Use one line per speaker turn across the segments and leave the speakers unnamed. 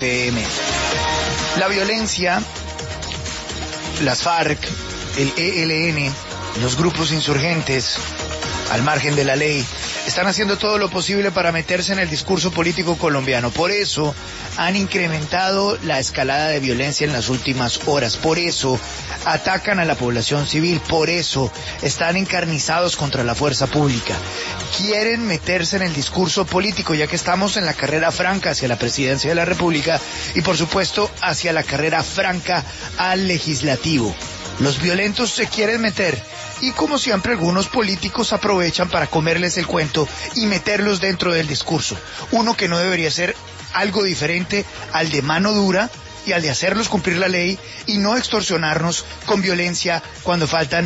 PM. La violencia, las FARC, el ELN, los grupos insurgentes, al margen de la ley, están haciendo todo lo posible para meterse en el discurso político colombiano. Por eso han incrementado la escalada de violencia en las últimas horas. Por eso atacan a la población civil. Por eso están encarnizados contra la fuerza pública. Quieren meterse en el discurso político, ya que estamos en la carrera franca hacia la presidencia de la República y, por supuesto, hacia la carrera franca al legislativo. Los violentos se quieren meter. Y como siempre, algunos políticos aprovechan para comerles el cuento y meterlos dentro del discurso. Uno que no debería ser algo diferente al de mano dura y al de hacerlos cumplir la ley y no extorsionarnos con violencia cuando faltan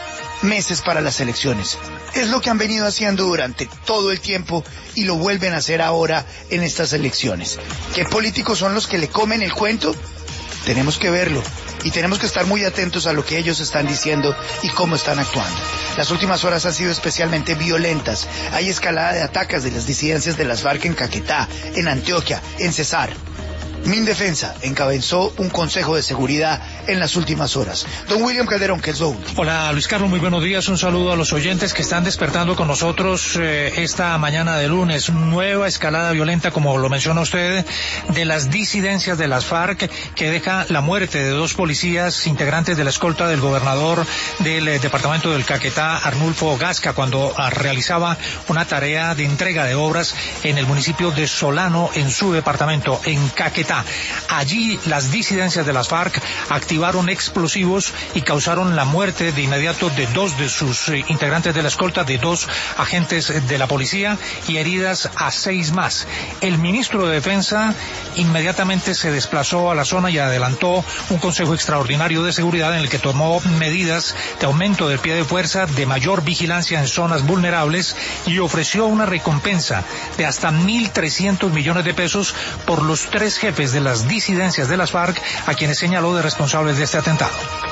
meses para las elecciones. Es lo que han venido haciendo durante todo el tiempo y lo vuelven a hacer ahora en estas elecciones. ¿Qué políticos son los que le comen el cuento? Tenemos que verlo. Y tenemos que estar muy atentos a lo que ellos están diciendo y cómo están actuando. Las últimas horas han sido especialmente violentas. Hay escalada de ataques de las disidencias de las FARC en Caquetá, en Antioquia, en Cesar. Mindefensa encabezó un consejo de seguridad en las últimas horas. Don William Calderón, ¿qué es lo último?
Hola Luis Carlos, muy buenos días. Un saludo a los oyentes que están despertando con nosotros esta mañana de lunes. Nueva escalada violenta, como lo menciona usted, de las disidencias de las FARC, que deja la muerte de 2 policías integrantes de la escolta del gobernador del departamento del Caquetá, Arnulfo Gasca, cuando realizaba una tarea de entrega de obras en el municipio de Solano, en su departamento, en Caquetá. Allí las disidencias de las FARC activaron explosivos y causaron la muerte de inmediato de 2 de sus integrantes de la escolta, de 2 agentes de la policía, y heridas a 6 más. El ministro de Defensa inmediatamente se desplazó a la zona y adelantó un consejo extraordinario de seguridad en el que tomó medidas de aumento del pie de fuerza, de mayor vigilancia en zonas vulnerables, y ofreció una recompensa de hasta 1.300 millones de pesos por los 3 jefes de las disidencias de las FARC a quienes señaló de responsables de este atentado.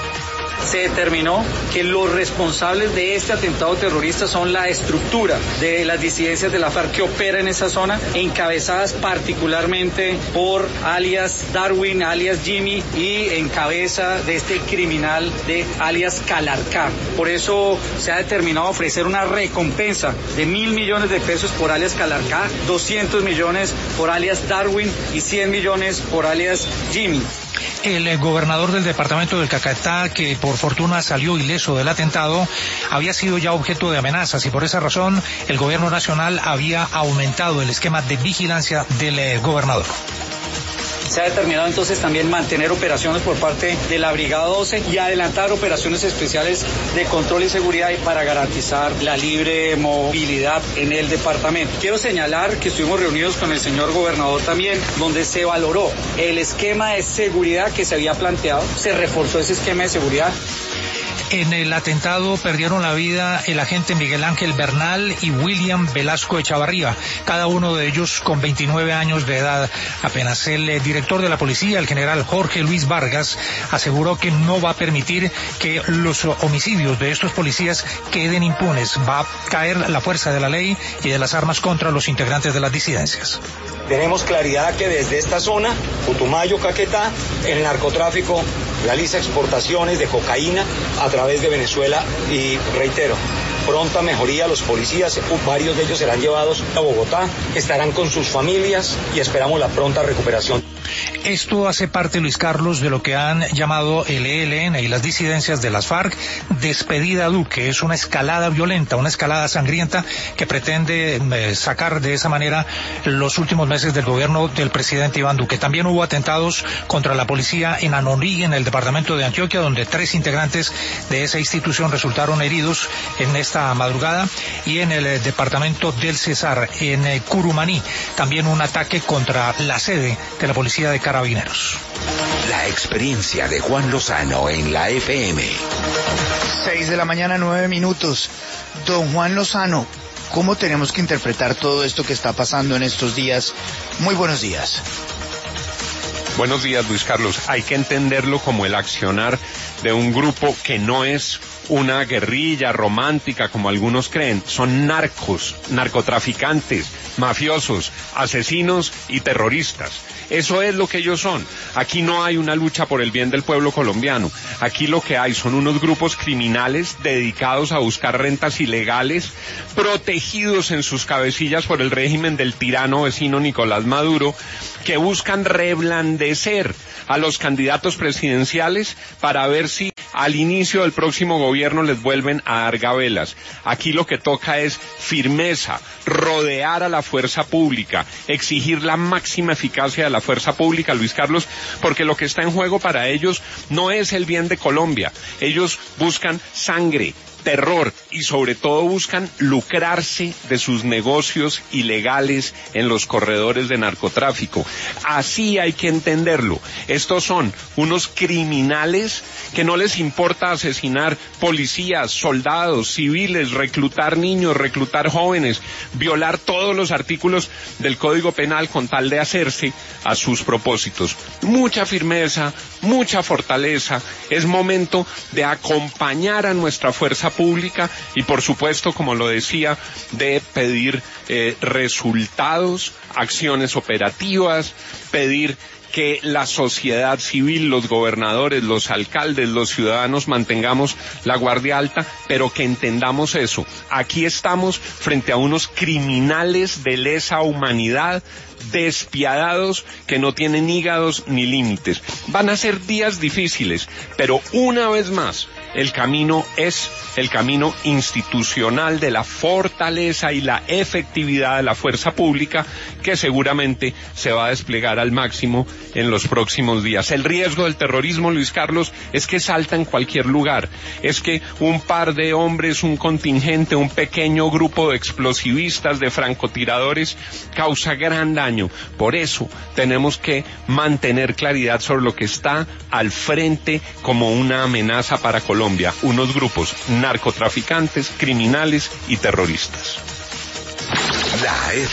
Se determinó que los responsables de este atentado terrorista son la estructura de las disidencias de la FARC que opera en esa zona, encabezadas particularmente por alias Darwin, alias Jimmy, y en cabeza de este criminal de alias Calarcá. Por eso se ha determinado ofrecer una recompensa de 1.000 millones de pesos por alias Calarcá, 200 millones por alias Darwin y 100 millones por alias Jimmy.
El gobernador del departamento del Caquetá, que por fortuna salió ileso del atentado, había sido ya objeto de amenazas y por esa razón el gobierno nacional había aumentado el esquema de vigilancia del gobernador.
Se ha determinado entonces también mantener operaciones por parte de la Brigada 12 y adelantar operaciones especiales de control y seguridad para garantizar la libre movilidad en el departamento. Quiero señalar que estuvimos reunidos con el señor gobernador también, donde se valoró el esquema de seguridad que se había planteado, se reforzó ese esquema de seguridad.
En el atentado perdieron la vida el agente Miguel Ángel Bernal y William Velasco Echavarría, cada uno de ellos con 29 años de edad apenas. El director de la policía, el general Jorge Luis Vargas, aseguró que no va a permitir que los homicidios de estos policías queden impunes. Va a caer la fuerza de la ley y de las armas contra los integrantes de las disidencias.
Tenemos claridad que desde esta zona, Putumayo, Caquetá, el narcotráfico realiza exportaciones de cocaína a través de Venezuela y, reitero, pronta mejoría. Los policías, varios de ellos serán llevados a Bogotá, estarán con sus familias y esperamos la pronta recuperación.
Esto hace parte, Luis Carlos, de lo que han llamado el ELN y las disidencias de las FARC despedida Duque. Es una escalada violenta, una escalada sangrienta que pretende sacar de esa manera los últimos meses del gobierno del presidente Iván Duque. También hubo atentados contra la policía en Anorí, en el departamento de Antioquia, donde 3 integrantes de esa institución resultaron heridos en esta madrugada, y en el departamento del Cesar, en Curumaní, también un ataque contra la sede de la policía de Carabineros.
La experiencia de Juan Lozano en la FM.
6 de la mañana, 9 minutos. Don Juan Lozano, ¿cómo tenemos que interpretar todo esto que está pasando en estos días? Muy buenos días.
Buenos días, Luis Carlos. Hay que entenderlo como el accionar de un grupo que no es una guerrilla romántica como algunos creen. Son narcos, narcotraficantes, mafiosos, asesinos y terroristas. Eso es lo que ellos son. Aquí no hay una lucha por el bien del pueblo colombiano. Aquí lo que hay son unos grupos criminales dedicados a buscar rentas ilegales, protegidos en sus cabecillas por el régimen del tirano vecino Nicolás Maduro, que buscan reblandecer a los candidatos presidenciales para ver si al inicio del próximo gobierno les vuelven a dar gabelas. Aquí lo que toca es firmeza, rodear a la fuerza pública, exigir la máxima eficacia de la fuerza pública, Luis Carlos, porque lo que está en juego para ellos no es el bien de Colombia. Ellos buscan sangre, terror y sobre todo buscan lucrarse de sus negocios ilegales en los corredores de narcotráfico. Así hay que entenderlo. Estos son unos criminales que no les importa asesinar policías, soldados, civiles, reclutar niños, reclutar jóvenes, violar todos los artículos del Código Penal con tal de hacerse a sus propósitos. Mucha firmeza, mucha fortaleza. Es momento de acompañar a nuestra fuerza pública y, por supuesto, como lo decía, de pedir resultados, acciones operativas, pedir que la sociedad civil, los gobernadores, los alcaldes, los ciudadanos mantengamos la guardia alta, pero que entendamos eso. Aquí estamos frente a unos criminales de lesa humanidad, despiadados, que no tienen hígados ni límites. Van a ser días difíciles, pero una vez más, el camino es el camino institucional de la fortaleza y la efectividad de la fuerza pública, que seguramente se va a desplegar al máximo en los próximos días. El riesgo del terrorismo, Luis Carlos, es que salta en cualquier lugar. Es que un par de hombres, un contingente, un pequeño grupo de explosivistas, de francotiradores, causa gran daño. Por eso tenemos que mantener claridad sobre lo que está al frente como una amenaza para Colombia. Unos grupos narcotraficantes, criminales y terroristas.
La